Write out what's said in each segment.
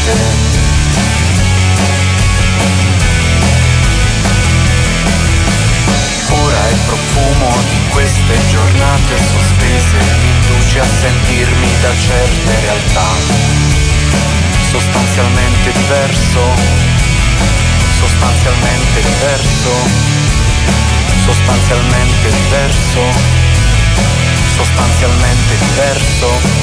Ora il profumo di queste giornate sospese mi induce a sentirmi da certe realtà sostanzialmente diverso, sostanzialmente diverso, sostanzialmente diverso, sostanzialmente diverso.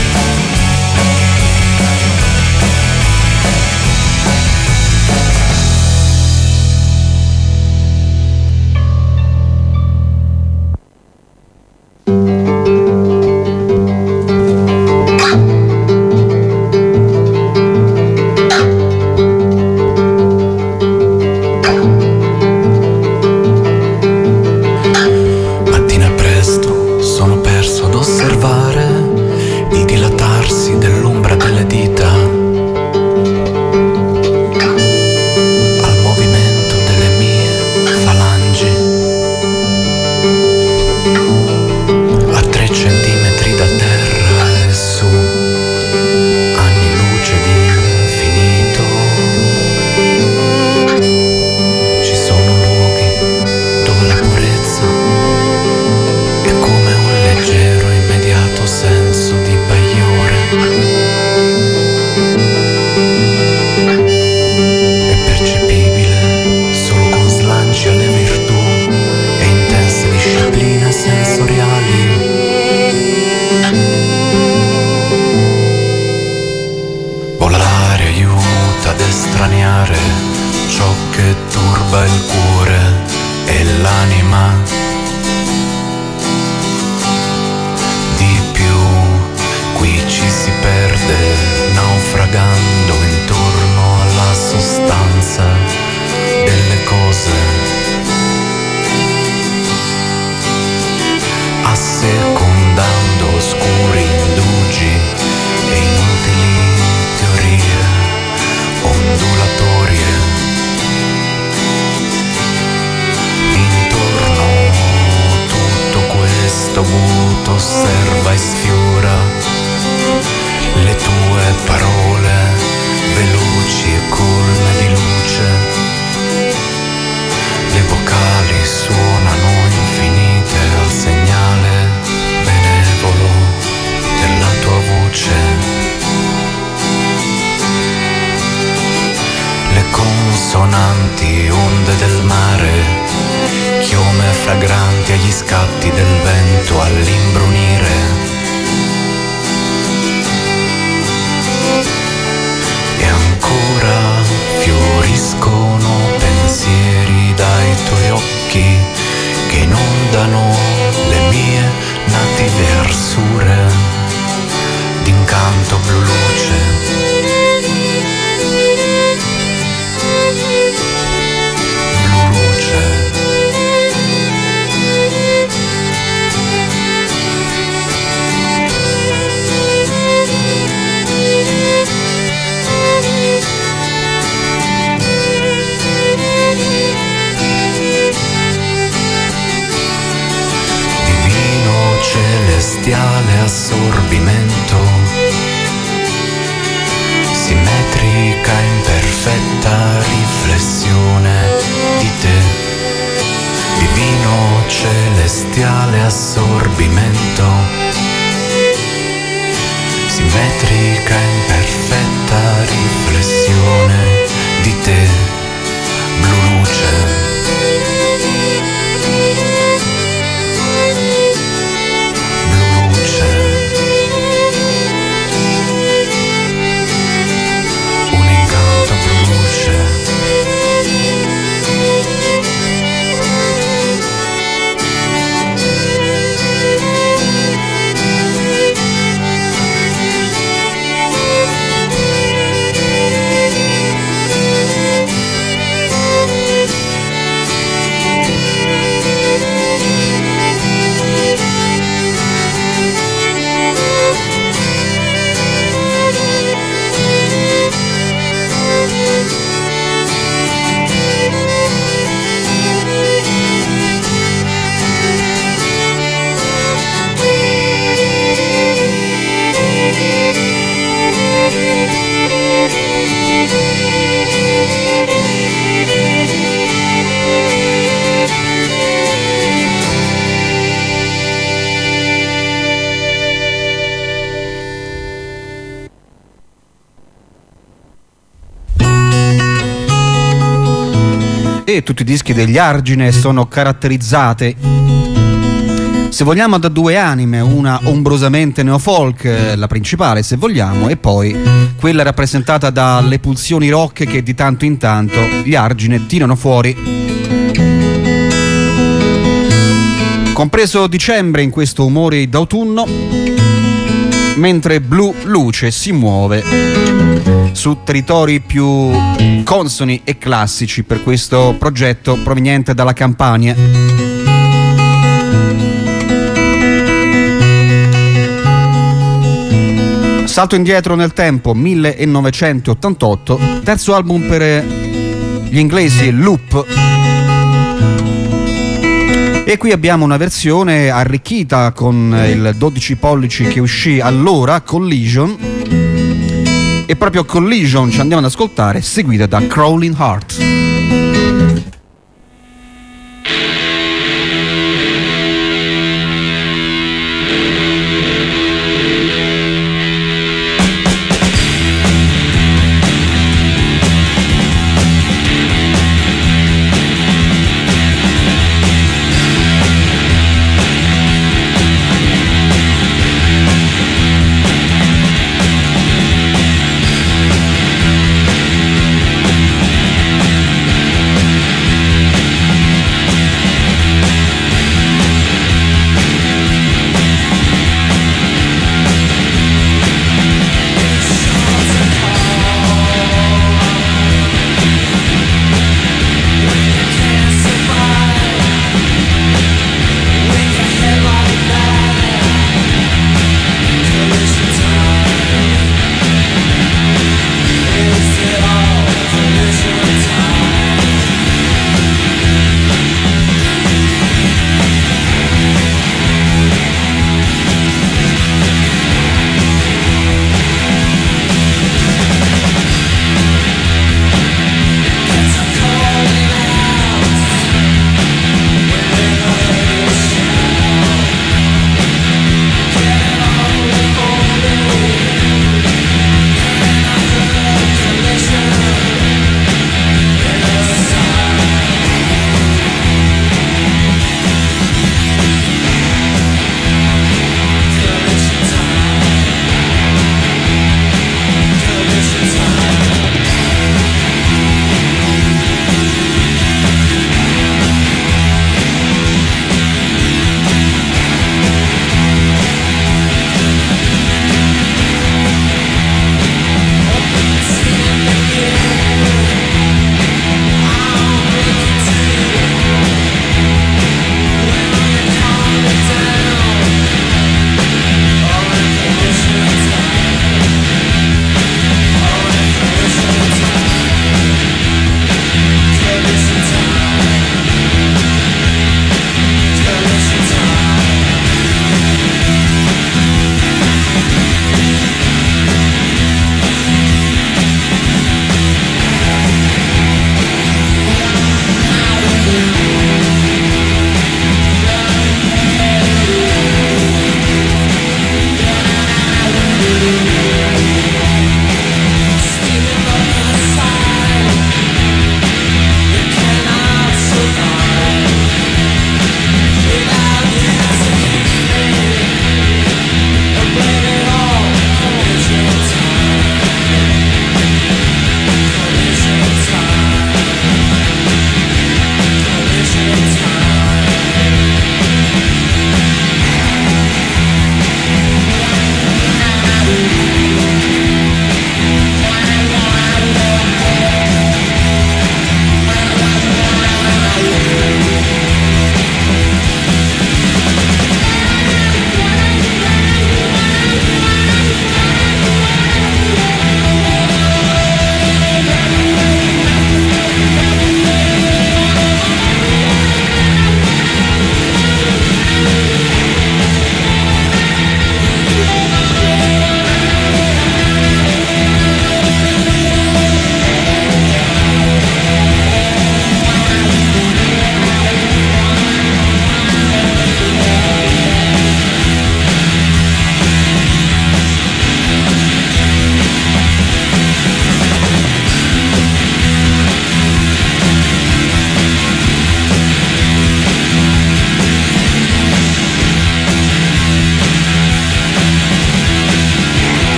Osserva e sfiora le tue parole veloci e colme di luce. Le vocali suonano infinite al segnale benevolo della tua voce. Le consonanti, onde del mare, chiome fragranti agli scatti del vento all'imbrunire. E ancora fioriscono pensieri dai tuoi occhi che inondano le mie native arsure d'incanto blu luce. Celestiale assorbimento, simmetrica imperfetta riflessione di te. Divino celestiale assorbimento, simmetrica imperfetta riflessione di te. Blu luce. e tutti i dischi degli Argine sono caratterizzati, se vogliamo, da due anime, una ombrosamente neofolk, la principale se vogliamo, e poi quella rappresentata dalle pulsioni rock che di tanto in tanto gli Argine tirano fuori. Compreso dicembre in questo umore d'autunno, mentre Blu Luce si muove su territori più consoni e classici per questo progetto proveniente dalla Campania. Salto indietro nel tempo, 1988, terzo album per gli inglesi Loop. E qui abbiamo una versione arricchita con il 12 pollici che uscì allora, Collision, e proprio Collision ci andiamo ad ascoltare, seguita da Crawling Heart.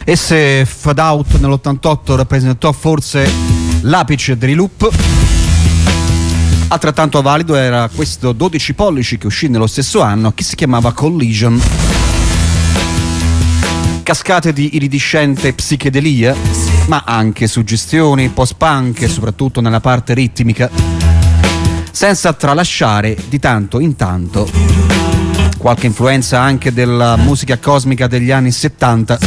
E se Fade Out nell'88 rappresentò forse l'apice dei loop, altrettanto valido era questo 12 pollici che uscì nello stesso anno, che si chiamava Collision. Cascate di iridescente psichedelia, ma anche suggestioni post-punk, soprattutto nella parte ritmica, senza tralasciare di tanto in tanto qualche influenza anche della musica cosmica degli anni 70.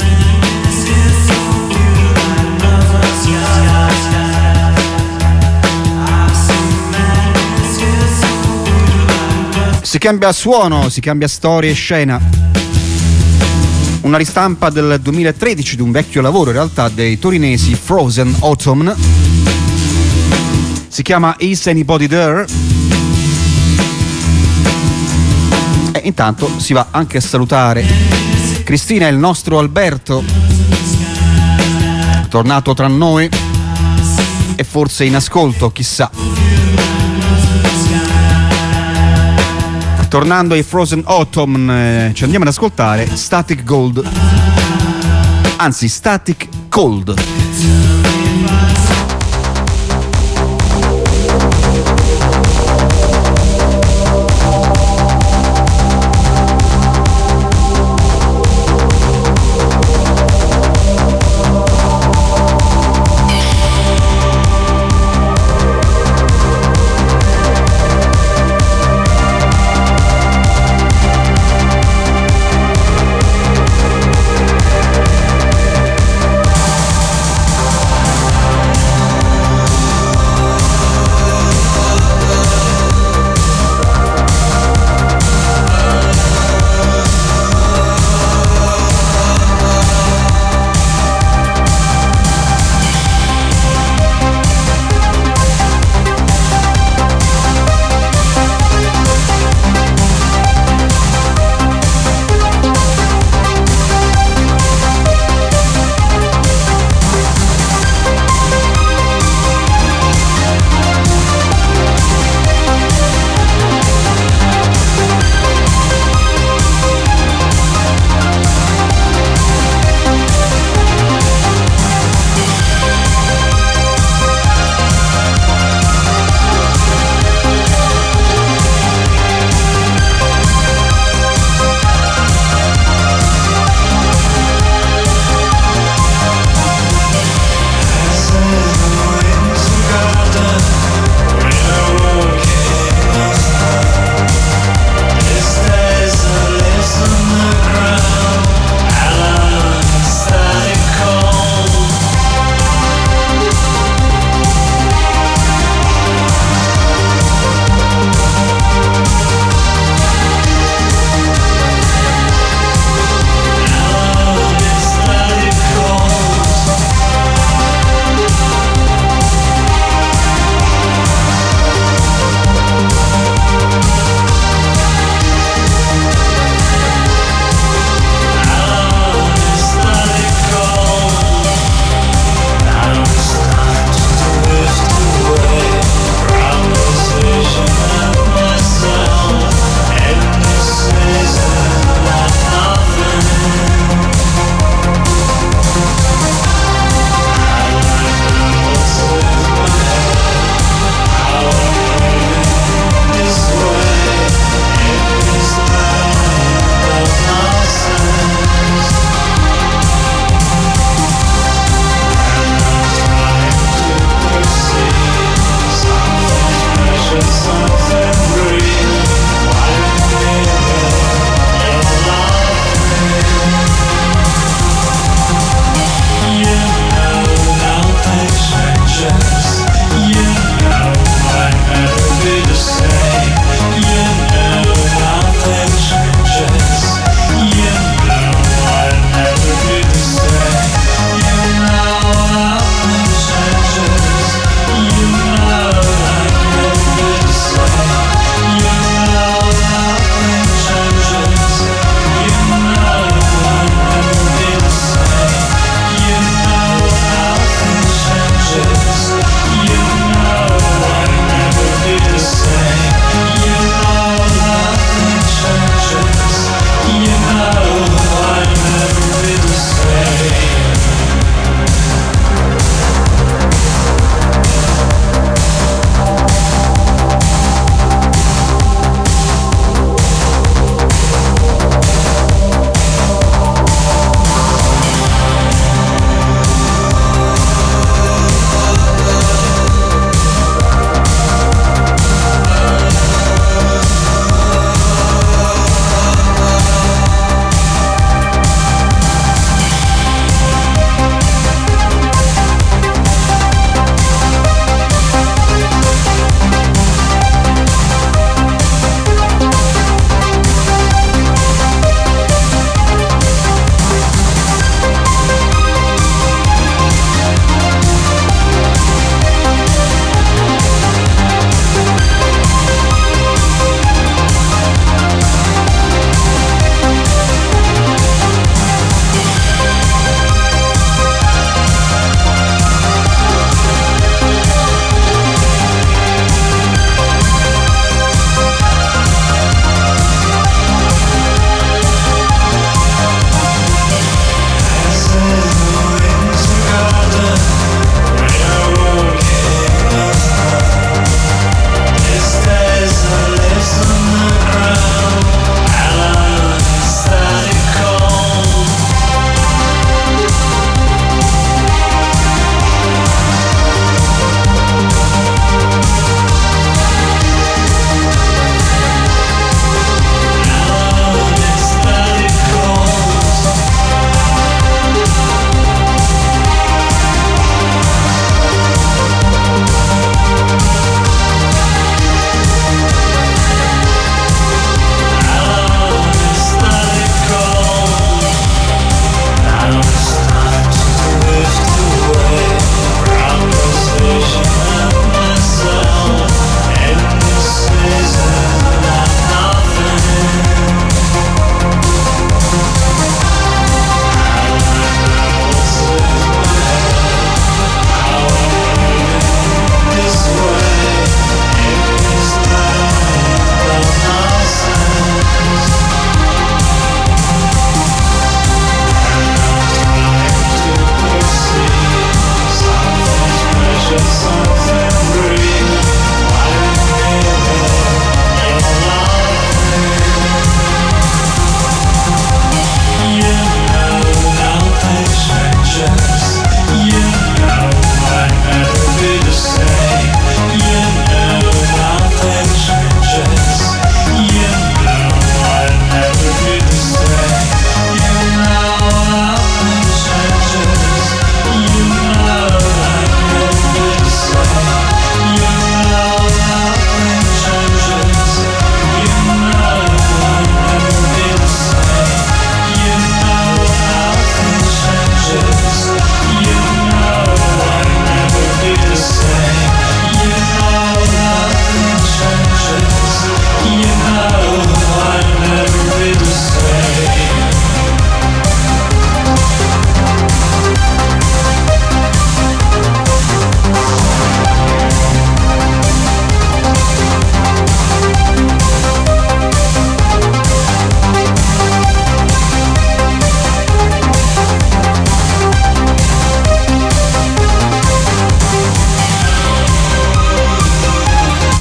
Si cambia suono, si cambia storia e scena. Una ristampa del 2013 di un vecchio lavoro in realtà dei torinesi Frozen Autumn. Si chiama Is Anybody There? E intanto si va anche a salutare Cristina e il nostro Alberto, tornato tra noi e forse in ascolto, chissà. Tornando ai Frozen Autumn, ci andiamo ad ascoltare Static Gold, anzi Static Cold.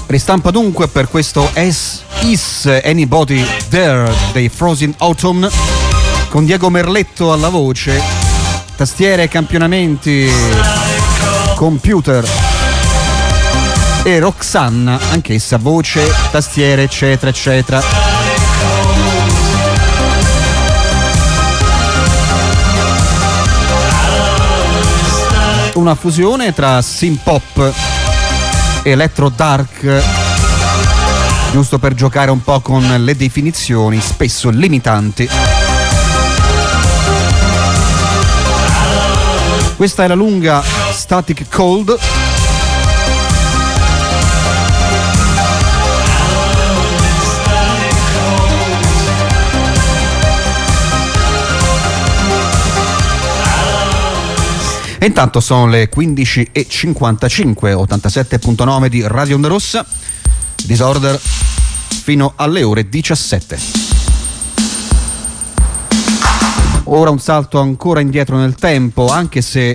Ristampa dunque per questo Is Anybody There dei Frozen Autumn, con Diego Merletto alla voce, tastiere, campionamenti, computer, e Roxanna, anch'essa voce, tastiere, eccetera eccetera. Una fusione tra synth pop e electro dark, giusto per giocare un po' con le definizioni spesso limitanti. Questa è la lunga Static Cold. E intanto sono le 15:55, 87.9 di Radio Onda Rossa, Disorder fino alle ore 17. Ora un salto ancora indietro nel tempo, anche se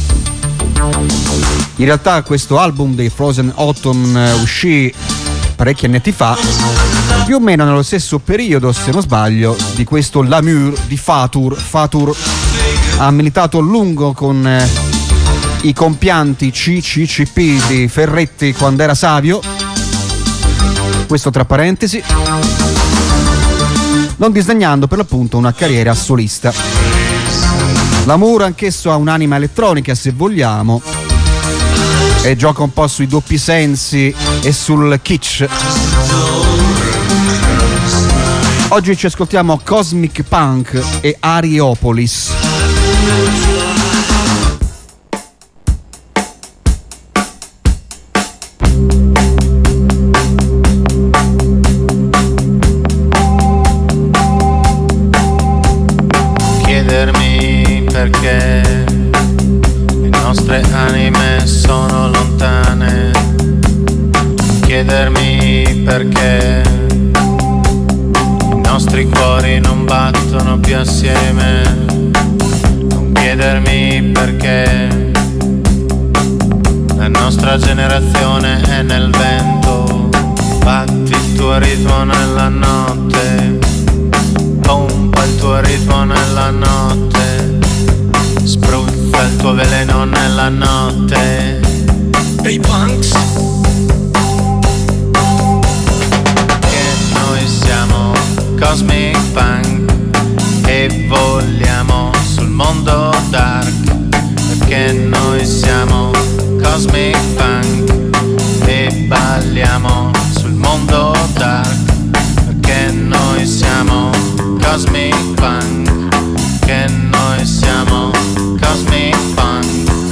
in realtà questo album dei Frozen Autumn uscì parecchi anni fa, più o meno nello stesso periodo, se non sbaglio, di questo L'Amour di Fatur. Fatur ha militato a lungo con i compianti CCCP di Ferretti quando era Savio, questo tra parentesi, non disdegnando per l'appunto una carriera solista. L'Amour anch'esso ha un'anima elettronica, se vogliamo, e gioca un po' sui doppi sensi e sul kitsch. Oggi ci ascoltiamo Cosmic Punk e Ariopolis. Chiedermi perché le nostre anime sono lontane, chiedermi perché i nostri cuori non battono più assieme, non chiedermi perché la nostra generazione è nel vento, batti il tuo ritmo nella notte, pompa il tuo ritmo nella notte, spruzza il tuo veleno nella notte. Hey punks, che noi siamo Cosmic Punk e vogliamo sul mondo dark, perché noi siamo Cosmic Punk e balliamo sul mondo dark, perché noi siamo Cosmic Punk, che noi siamo Cosmic Punk.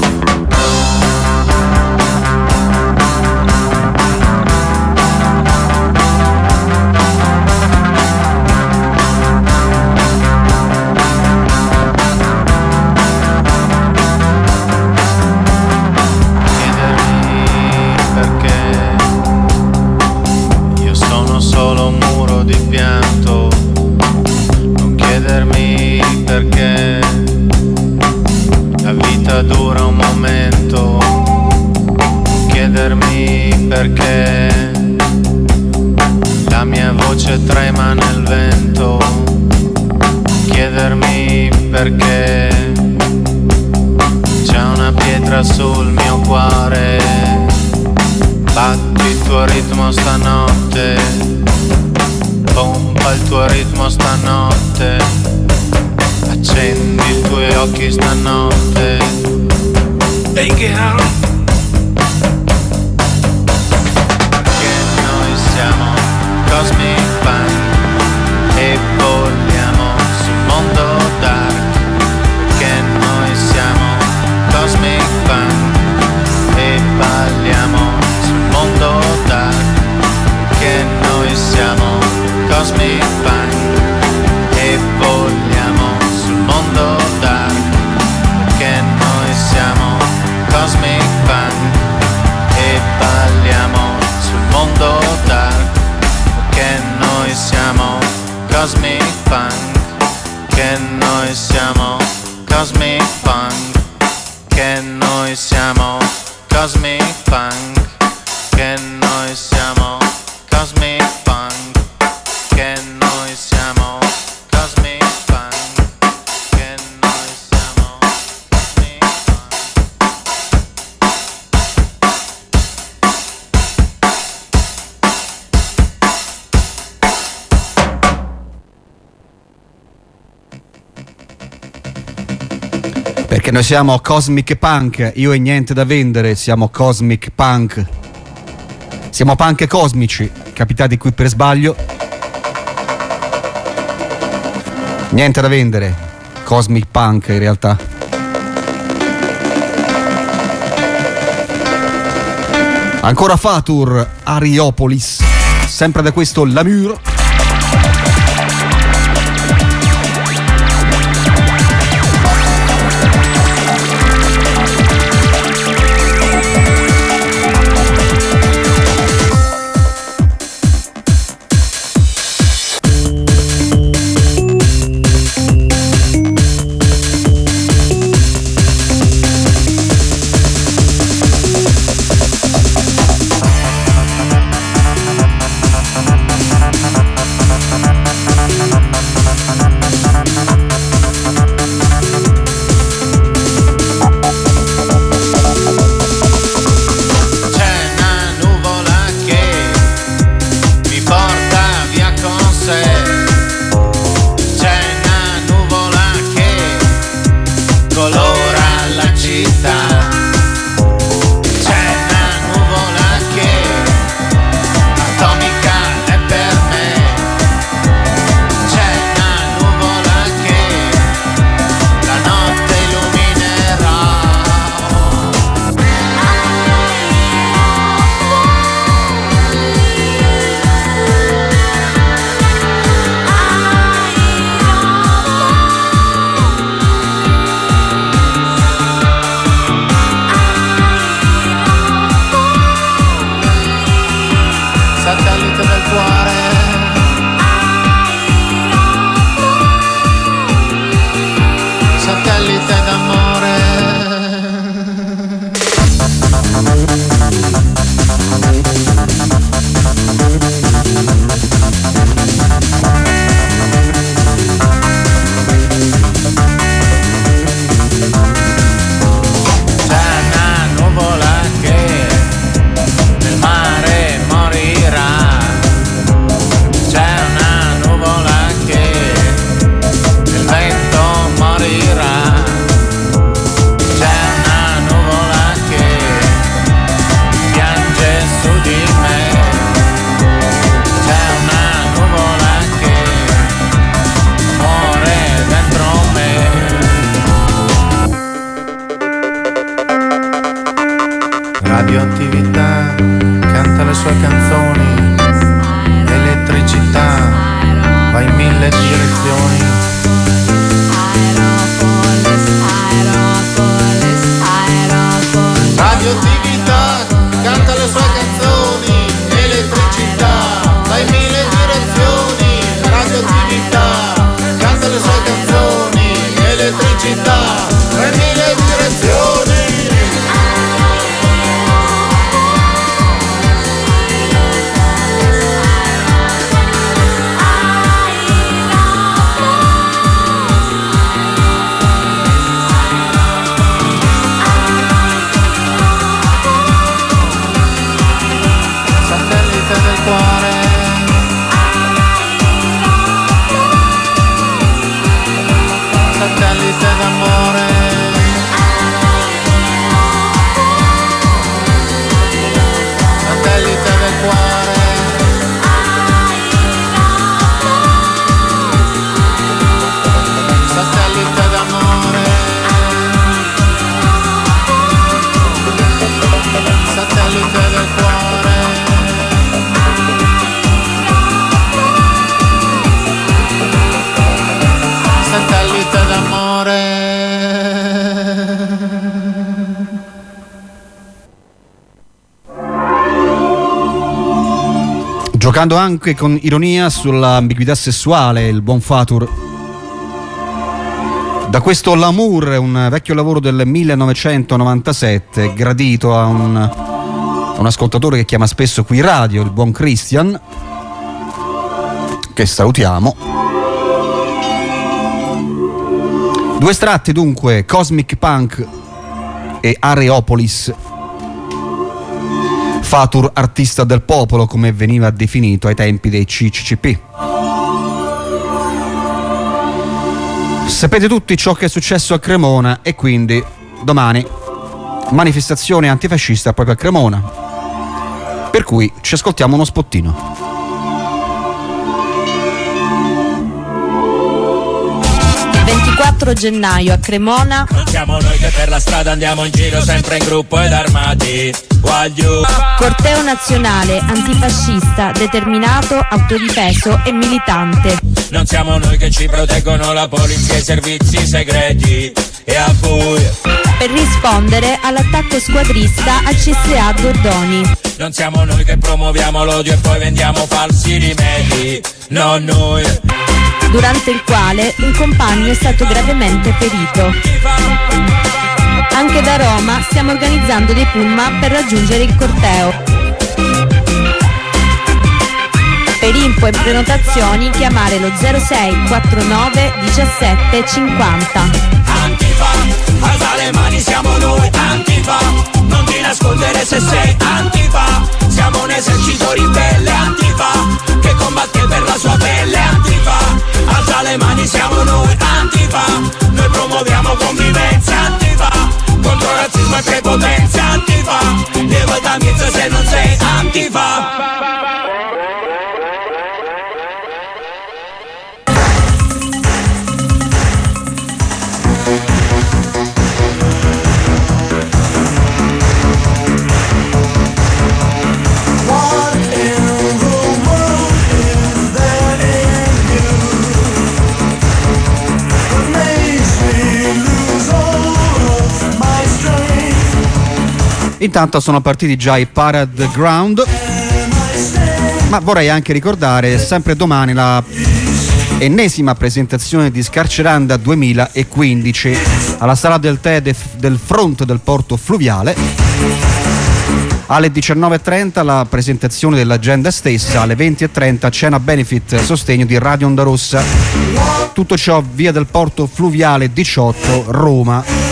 Chiedermi perché io sono solo un muro di pianto, chiedermi perché la vita dura un momento, chiedermi perché la mia voce trema nel vento, chiedermi perché c'è una pietra sul mio cuore, batti il tuo ritmo stanotte, pompa il tuo ritmo stanotte, accendi i tuoi occhi stanotte. Hey girl, perché noi siamo Cosmic Punk e vogliamo sul mondo dark, perché noi siamo Cosmic Punk e balliamo sul mondo dark, perché noi siamo Cosmic Punk e vogliamo sul mondo dark, perché noi siamo Cosmic noi siamo Cosmic Punk, io e niente da vendere, siamo Cosmic Punk. Siamo punk cosmici, capitati qui per sbaglio. Niente da vendere, Cosmic Punk in realtà. Ancora Fatur, Ariopolis, sempre da questo Lamur. Radioattività canta le sue canzoni, elettricità va in 1000 direzioni. Radioattività canta le sue canzoni, elettricità va in 1000 direzioni. Radioattività canta le sue canzoni, elettricità va in 1000 direzioni. Satellite d'amore, satellite del cuore, satellite d'amore, satellite del cuore. Satellite d'amore. Giocando anche con ironia sull'ambiguità sessuale, il buon Fatur. Da questo L'amour, un vecchio lavoro del 1997, gradito a un ascoltatore che chiama spesso qui radio, il buon Christian, che salutiamo. Due estratti dunque, Cosmic Punk e Areopolis. Fatur, artista del popolo, come veniva definito ai tempi dei CCCP. Sapete tutti ciò che è successo a Cremona e quindi domani manifestazione antifascista proprio a Cremona. Per cui ci ascoltiamo uno spottino. 24 gennaio a Cremona. Non siamo noi che per la strada andiamo in giro sempre in gruppo ed armati. Corteo nazionale antifascista, determinato, autodifeso e militante. Non siamo noi che ci proteggono la polizia e i servizi segreti. E a buio. Per rispondere all'attacco squadrista al CSA Dordoni. Non siamo noi che promuoviamo l'odio e poi vendiamo falsi rimedi. No, noi. Durante il quale un compagno è stato gravemente ferito. Anche da Roma stiamo organizzando dei pullman per raggiungere il corteo. Per info e prenotazioni chiamare lo 06 49 17 50. Antifa, alza le mani, siamo noi. Antifa, non ti nascondere se sei Antifa. Siamo un esercito ribelle. Antifa, che combatte per la sua pelle. Antifa, alza le mani, siamo noi. Antifa, noi promuoviamo convivenza. Antifa, contro razzismo e prepotenza. Antifa, leva da mezzo se non sei Antifa. Intanto sono partiti già i Parade Ground, ma vorrei anche ricordare sempre domani la ennesima presentazione di Scarceranda 2015 alla Sala del Tè del fronte del porto fluviale. Alle 19.30 la presentazione dell'agenda stessa, alle 20.30 cena benefit sostegno di Radio Onda Rossa. Tutto ciò via del porto fluviale 18 Roma.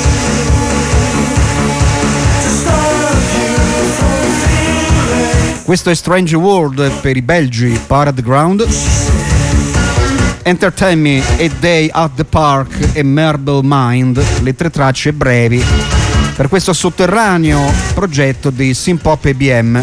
Questo è Strange World per i belgi Parade Ground. Entertain Me e Day at the Park e Marble Mind, le tre tracce brevi per questo sotterraneo progetto di Synth-Pop EBM.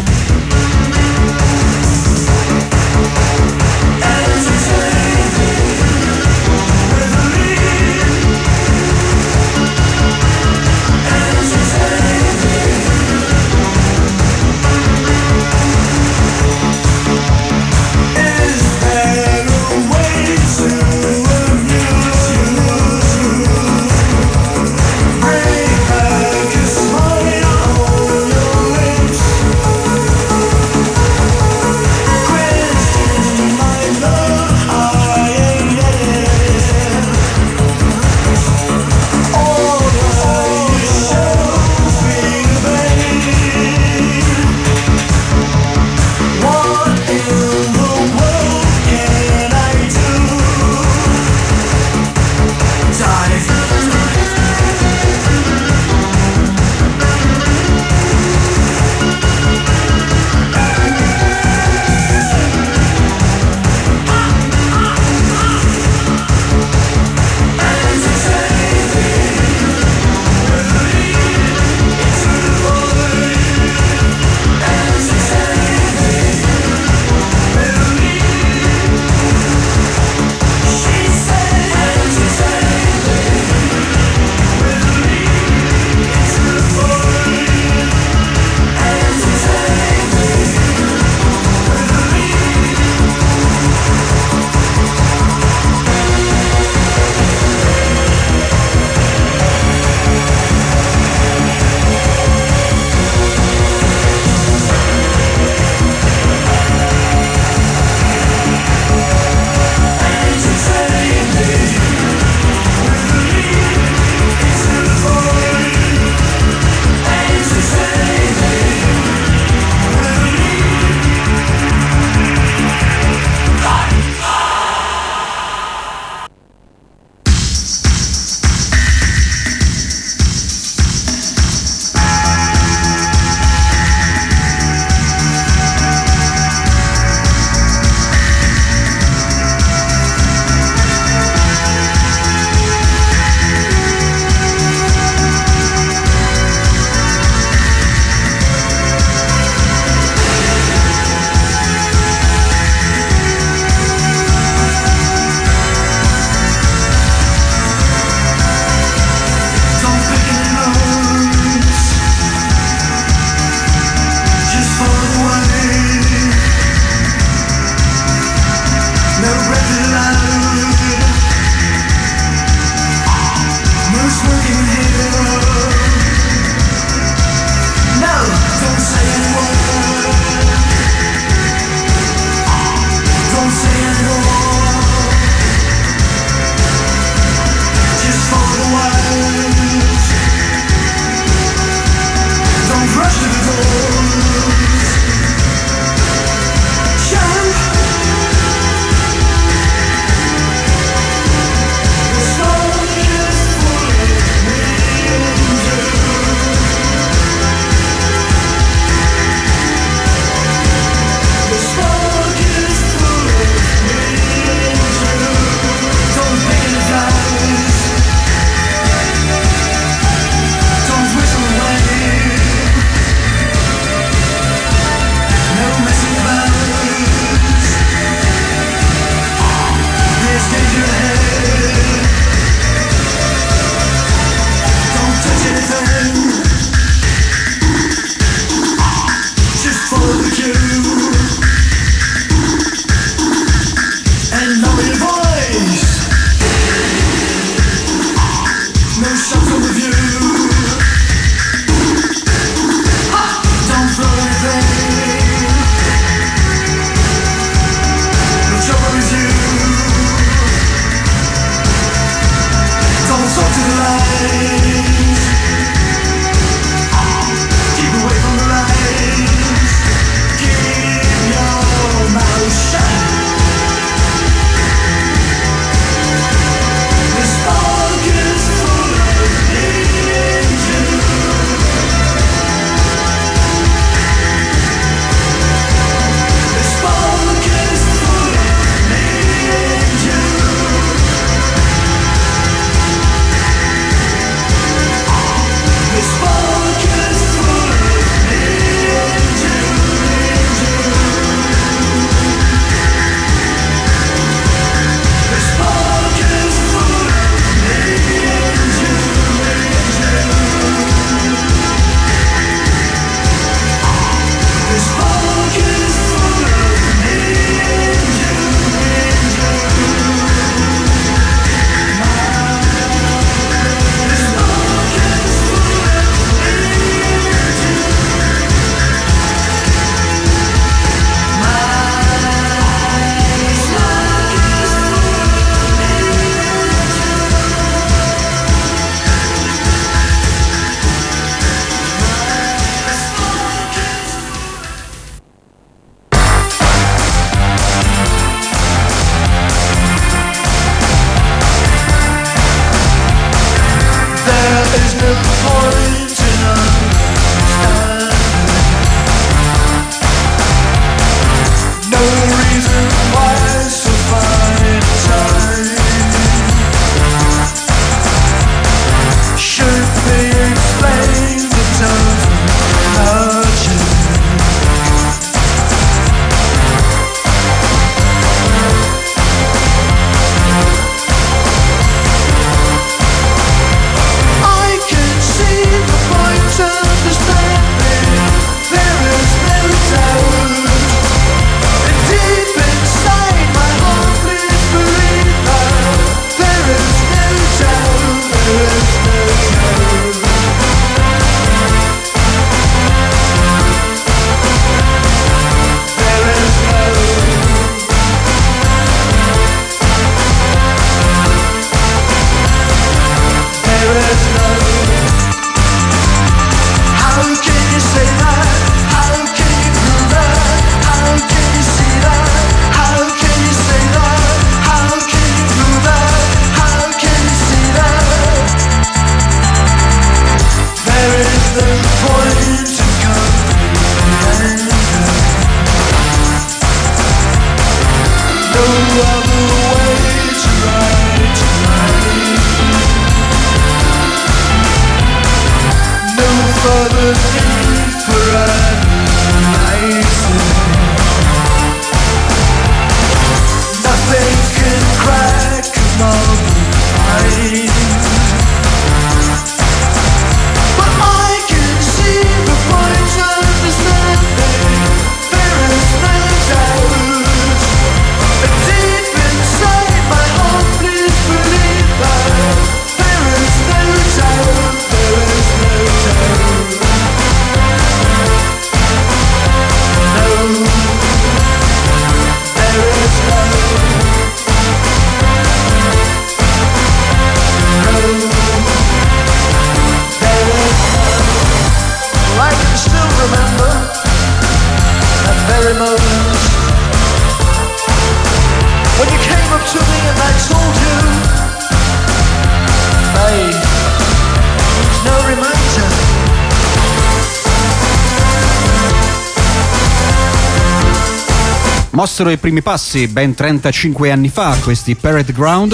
Mossero i primi passi ben 35 anni fa questi Parade Ground,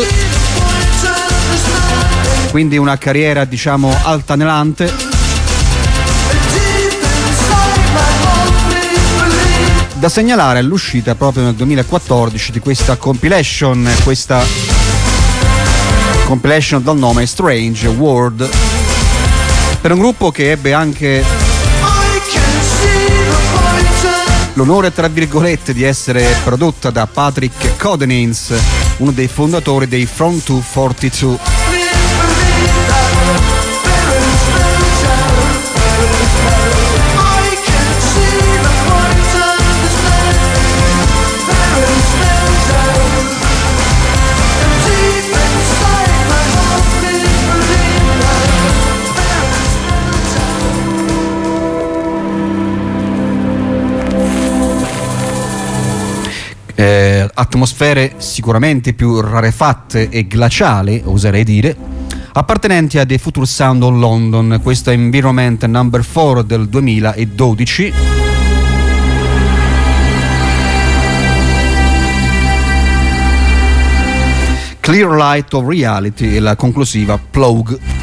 quindi una carriera diciamo altalenante. Da segnalare l'uscita proprio nel 2014 di questa compilation dal nome Strange World, per un gruppo che ebbe anche l'onore tra virgolette di essere prodotta da Patrick Codenins, uno dei fondatori dei From 242. Atmosfere sicuramente più rarefatte e glaciali, oserei dire, appartenenti a The Future Sound of London. Questo è Environment Number 4 del 2012. Clear Light of Reality e la conclusiva Plough.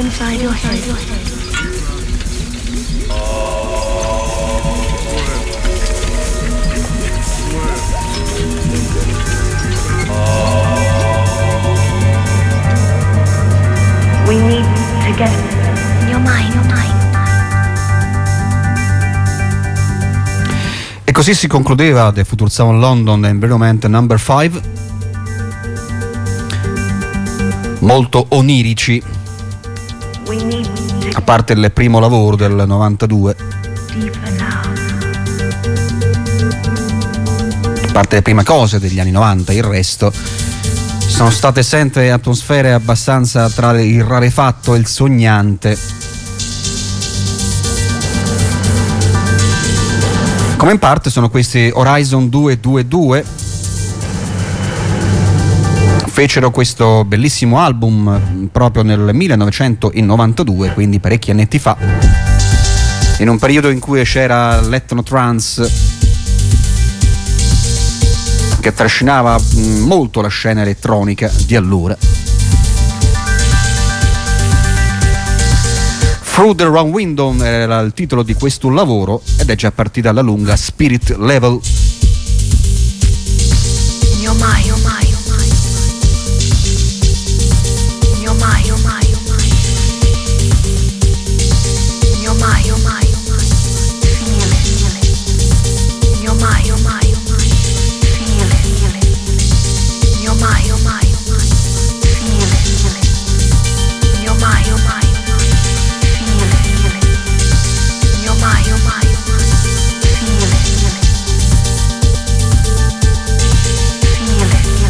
inside your head. We need to get your mind, your mind. E così si concludeva The Future Sound London Environment No. 5, molto onirici, a parte il primo lavoro del 92, a parte le prime cose degli anni 90, il resto sono state sempre atmosfere abbastanza tra il rarefatto e il sognante. Come in parte sono questi Horizon 222. Fecero questo bellissimo album proprio nel 1992, quindi parecchi annetti fa, in un periodo in cui c'era l'ethno trance che trascinava molto la scena elettronica di allora. Through the Wrong Window era il titolo di questo lavoro ed è già partita alla lunga Spirit Level. Your mind, your mind. Feel it.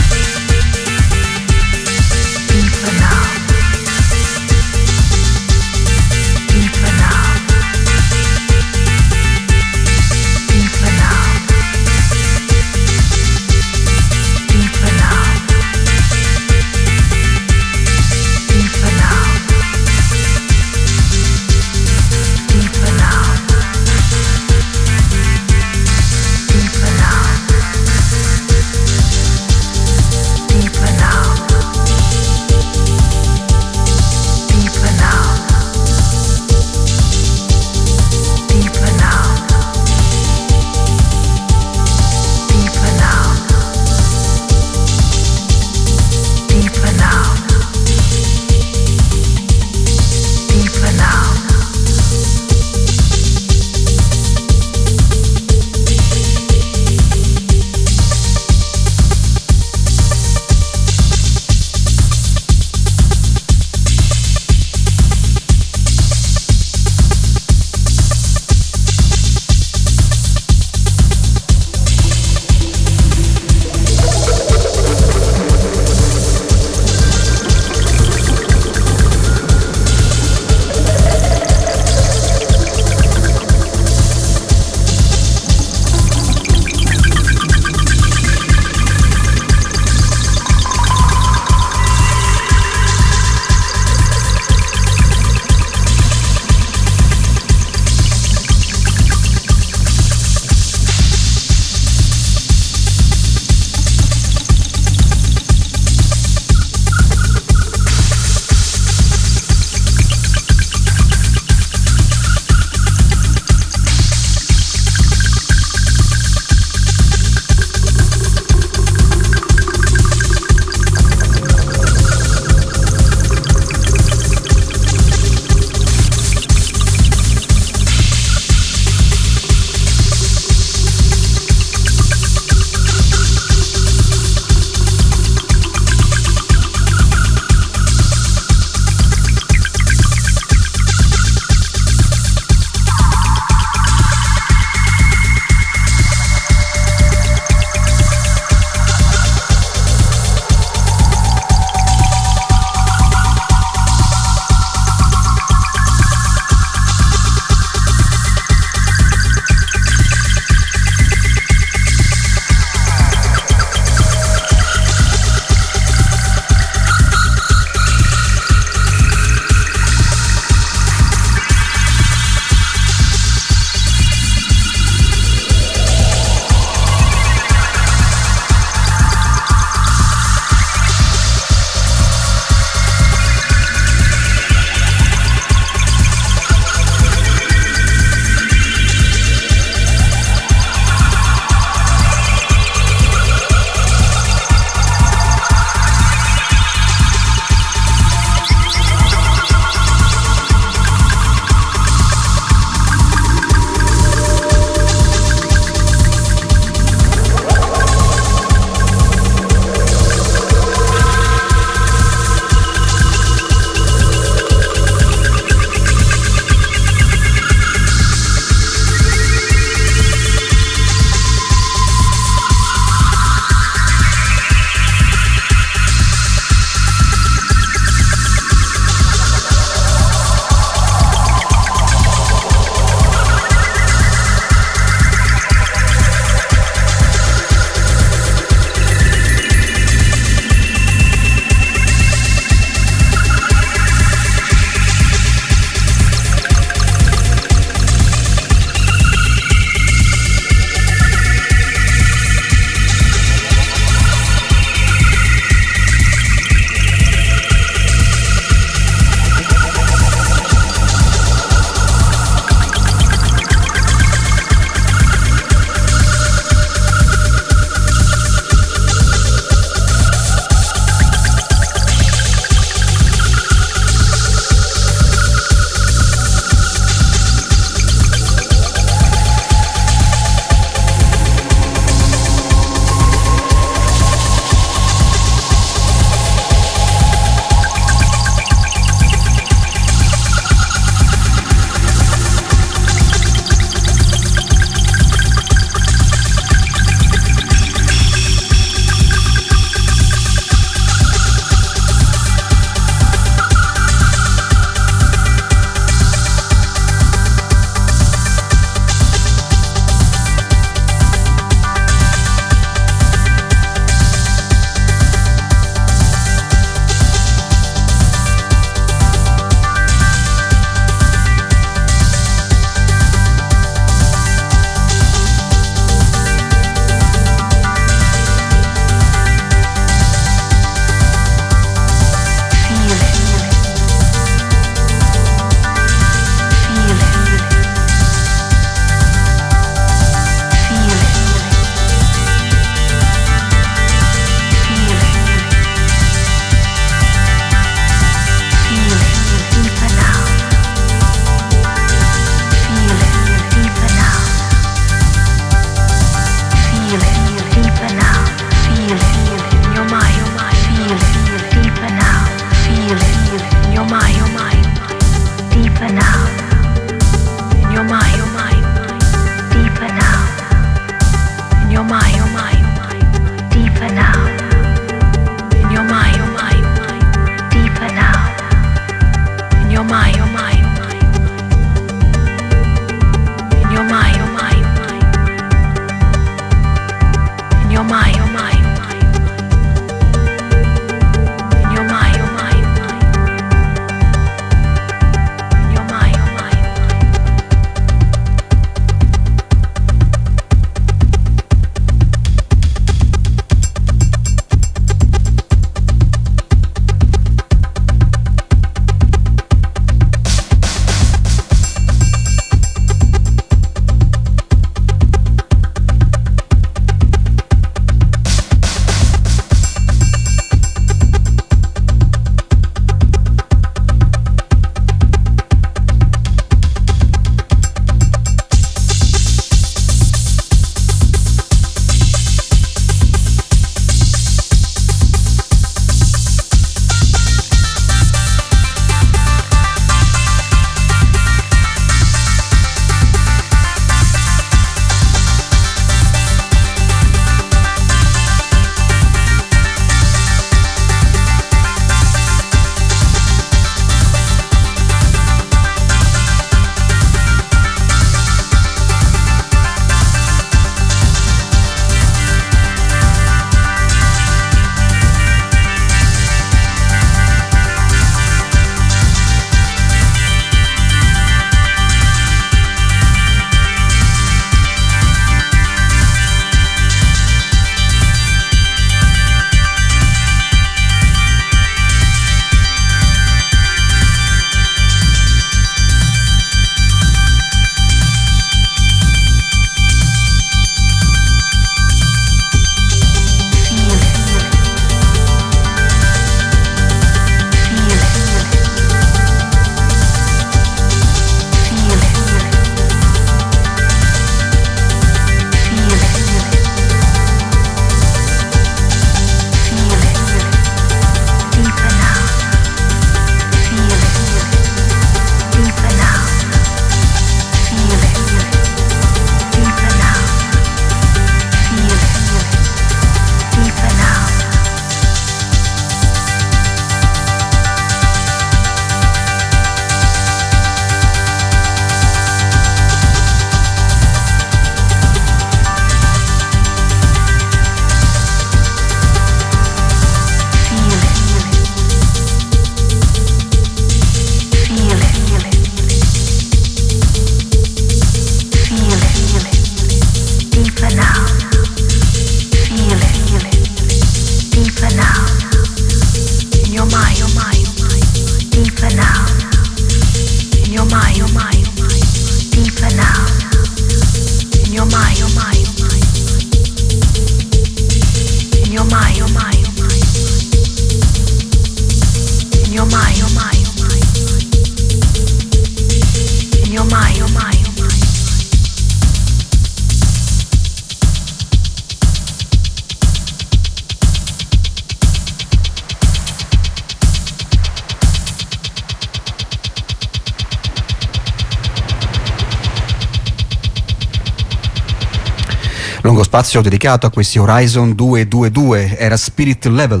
Lungo spazio dedicato a questi Horizon 222 era Spirit Level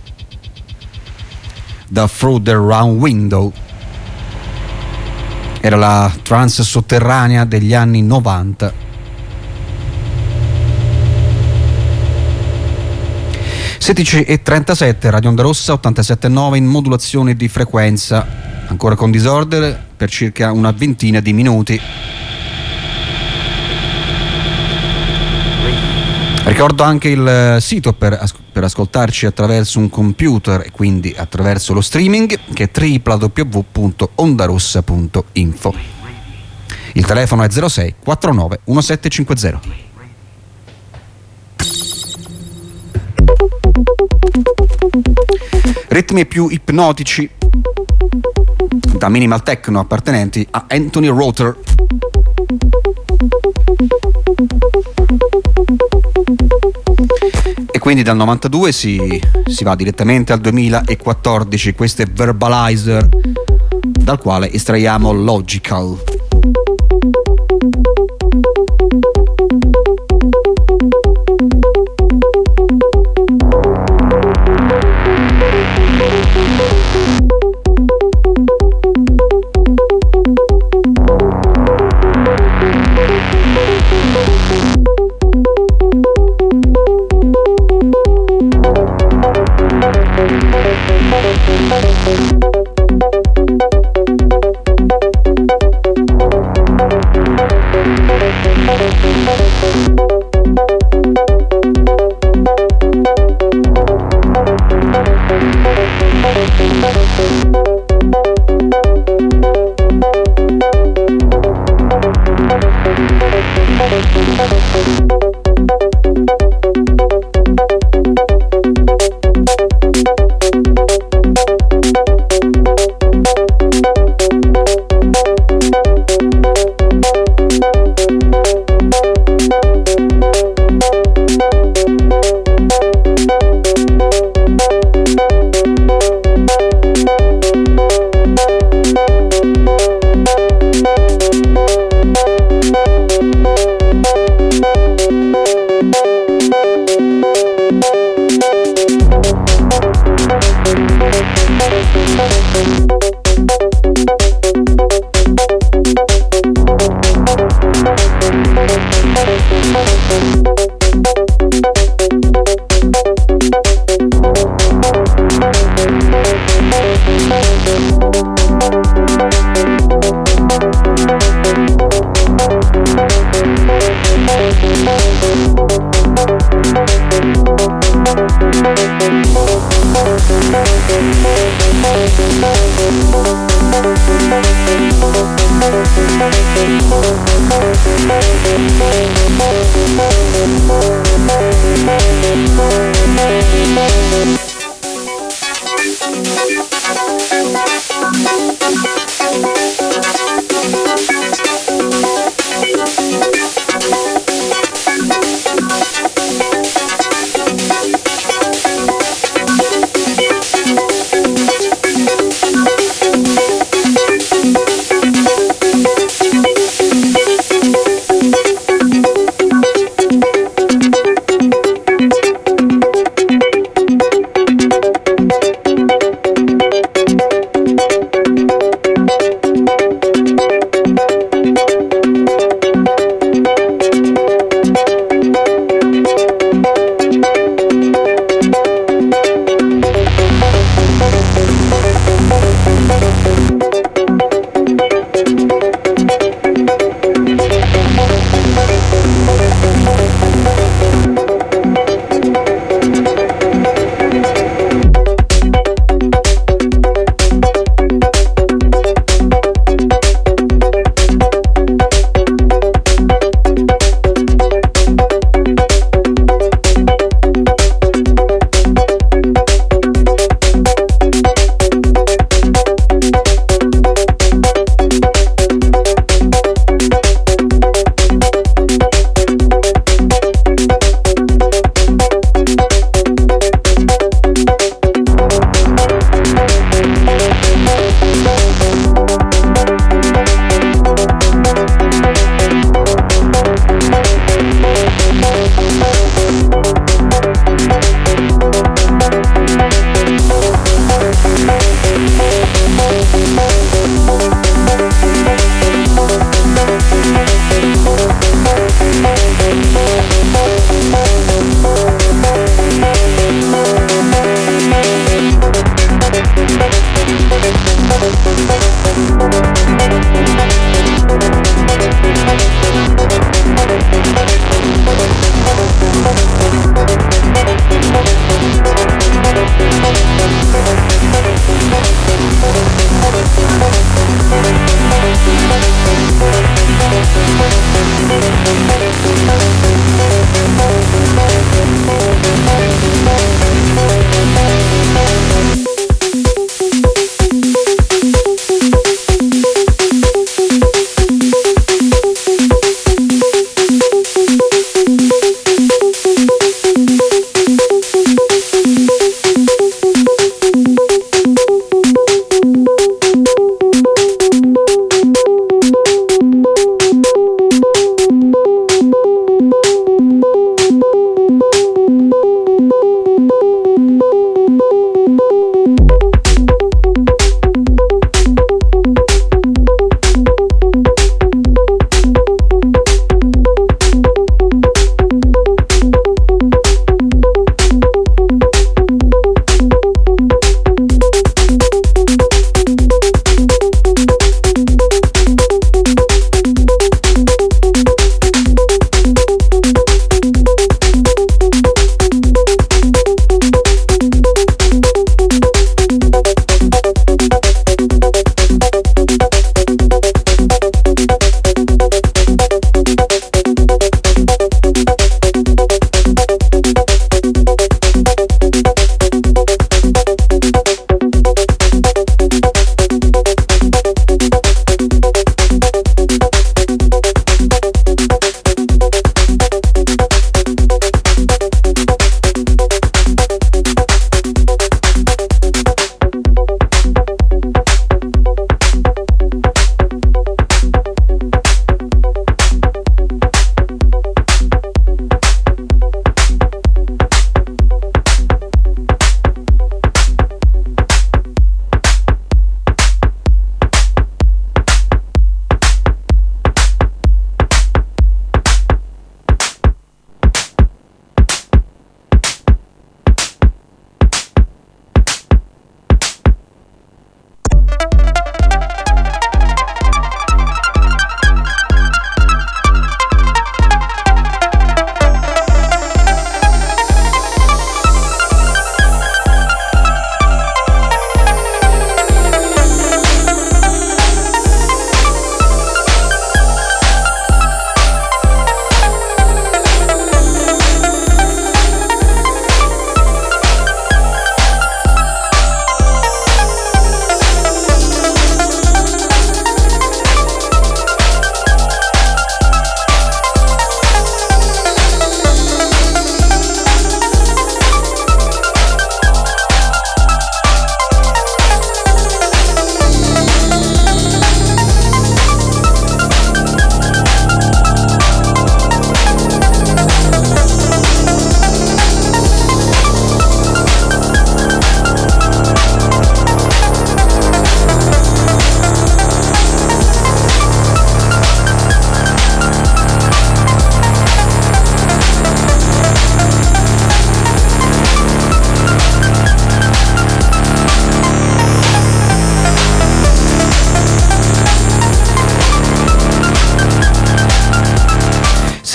da Through the Round Window. Era la trance sotterranea degli anni 90. e 37, Radio Onda Rossa 87.9 in modulazione di frequenza, ancora con Disorder per circa una ventina di minuti. Ricordo anche il sito per ascoltarci attraverso un computer e quindi attraverso lo streaming, che è www.ondarossa.info. Il telefono è 06 49 1750. Ritmi più ipnotici da minimal techno appartenenti a Anthony Rother. E quindi dal 92 si va direttamente al 2014. Questo è Verbalizer, dal quale estraiamo Logical.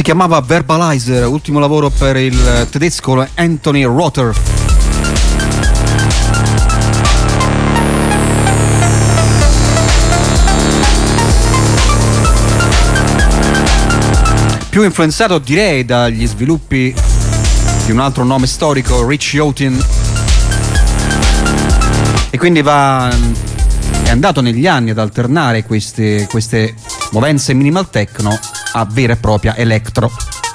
chiamava Verbalizer, ultimo lavoro per il tedesco Anthony Rother. Più influenzato direi dagli sviluppi di un altro nome storico, Rich Houghton, e quindi è andato negli anni ad alternare queste movenze minimal techno a vera e propria electro.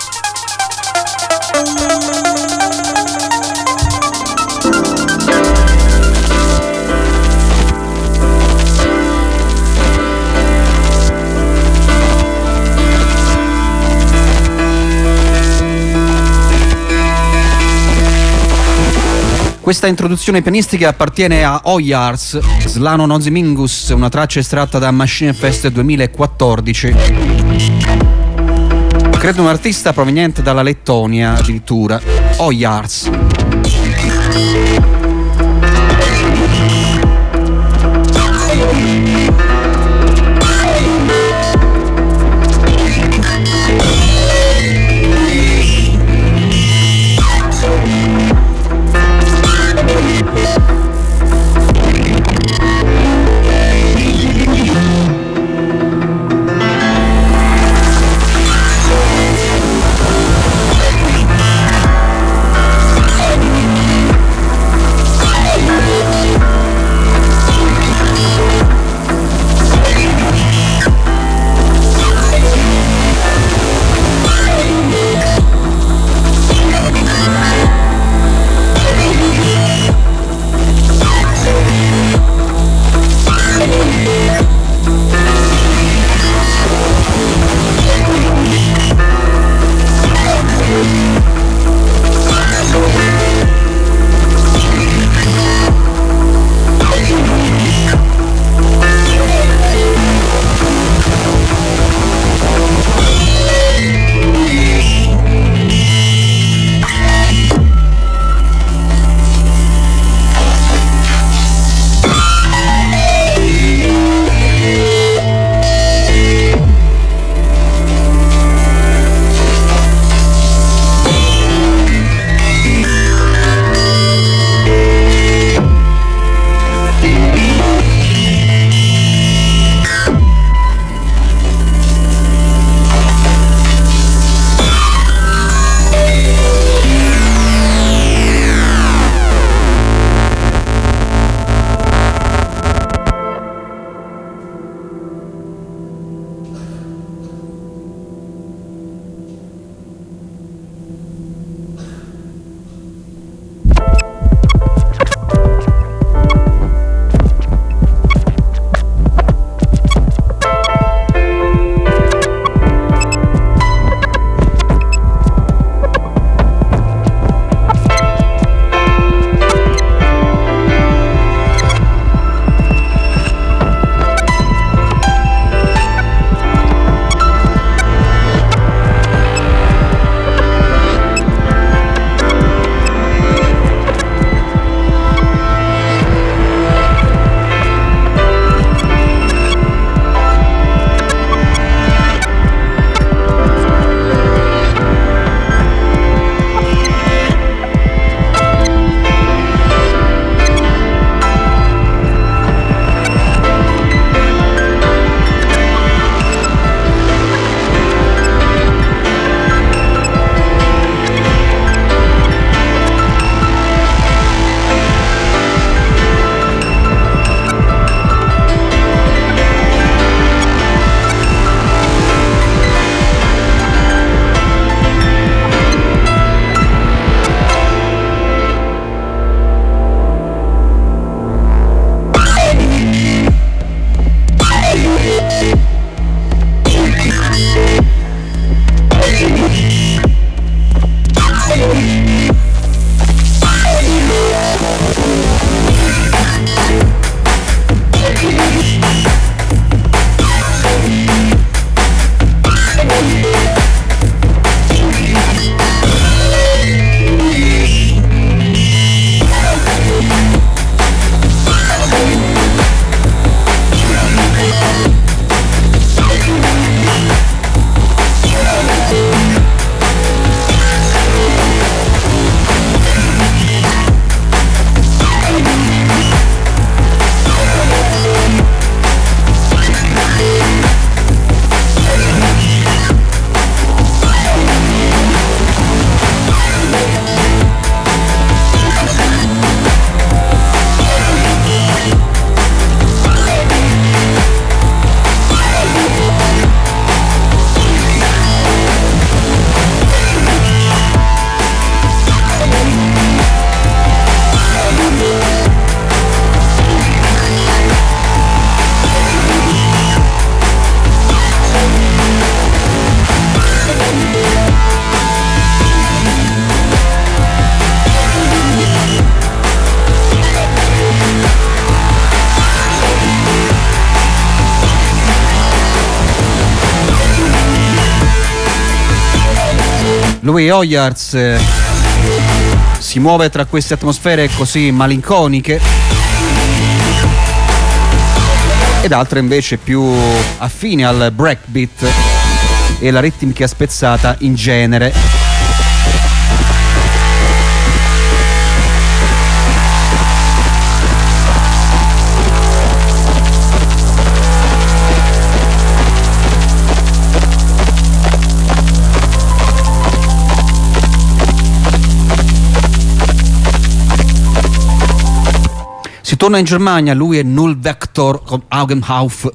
Questa introduzione pianistica appartiene a Oyars, Slano Nozimingus, una traccia estratta da Machine Fest 2014. Credo un artista proveniente dalla Lettonia addirittura, Oyars. Louis Oyards si muove tra queste atmosfere così malinconiche ed altre invece più affini al breakbeat e la ritmica spezzata in genere. Si torna in Germania, lui è Null Vector con Augenhauf.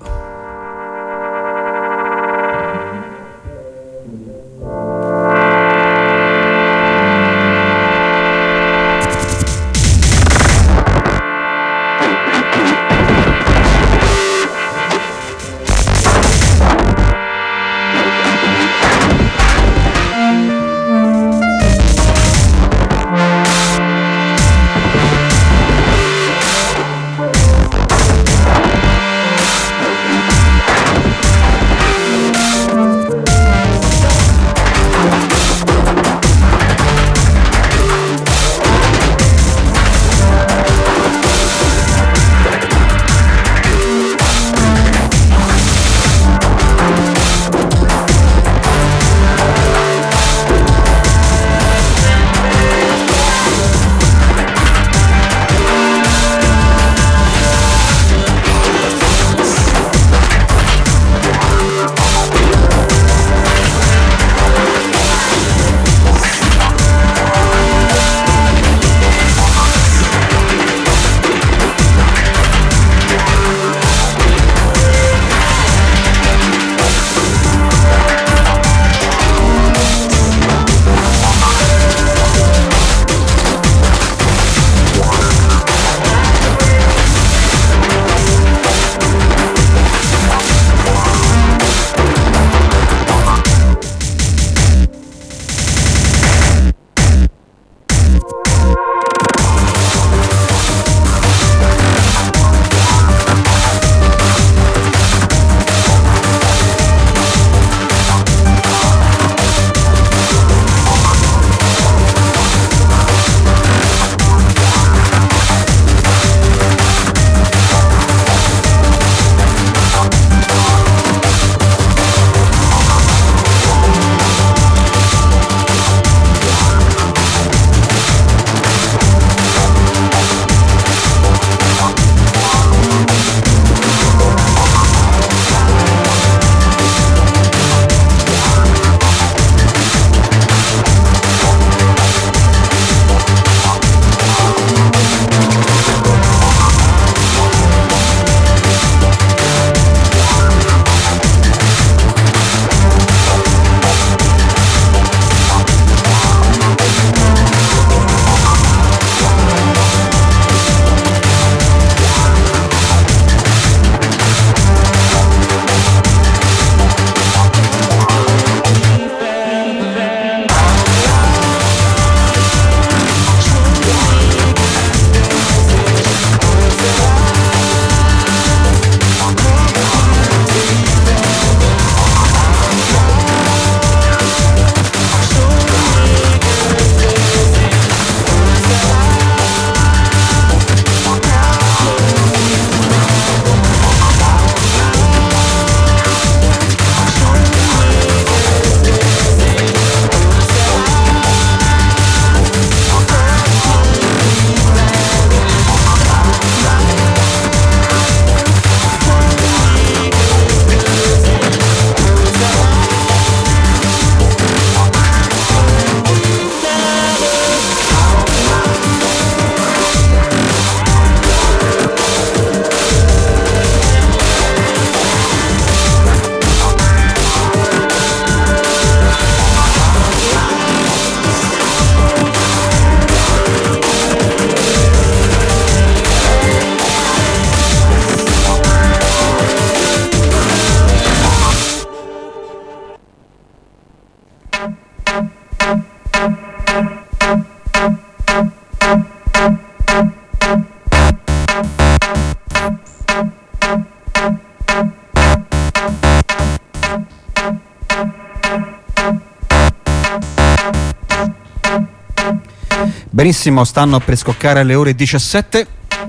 Benissimo, stanno per scoccare le ore 17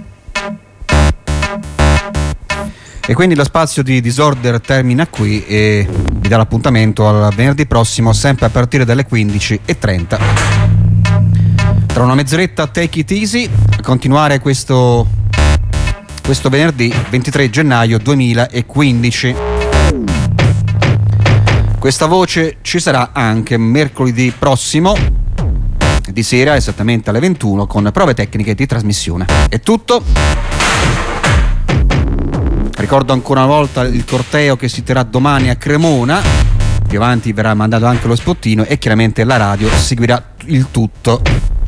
e quindi lo spazio di Disorder termina qui e vi dà l'appuntamento al venerdì prossimo, sempre a partire dalle 15:30. Tra una mezz'oretta Take It Easy, a continuare questo venerdì 23 gennaio 2015. Questa voce ci sarà anche mercoledì prossimo di sera, esattamente alle 21, con prove tecniche di trasmissione. È tutto. Ricordo ancora una volta il corteo che si terrà domani a Cremona. Più avanti verrà mandato anche lo spottino e chiaramente la radio seguirà il tutto.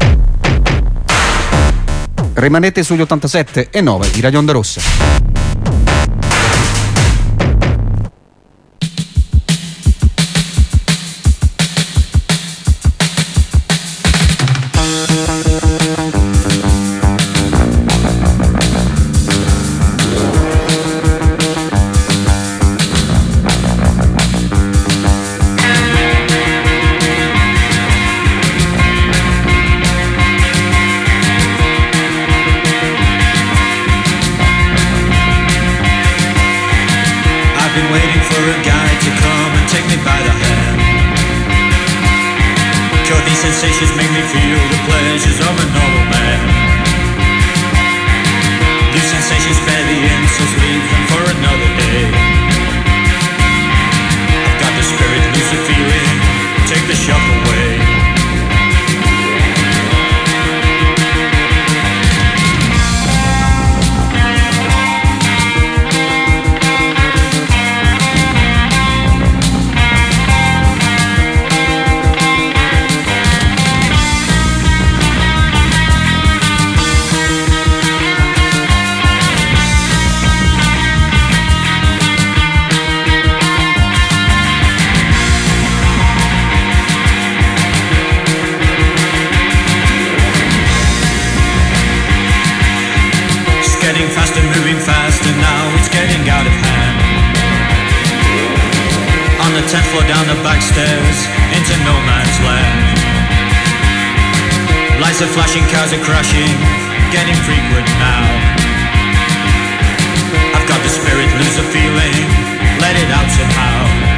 Rimanete sugli 87.9 di Radio Onda Rossa. Sensations make me feel the pleasures of a normal man. These sensations spare the insults, leave them for another day. I've got the spirit, lose the feeling, take the shock away. Faster, moving faster, now it's getting out of hand. On the 10th floor, down the back stairs, into no man's land. Lights are flashing, cars are crashing, getting frequent now. I've got the spirit, lose the feeling, let it out somehow.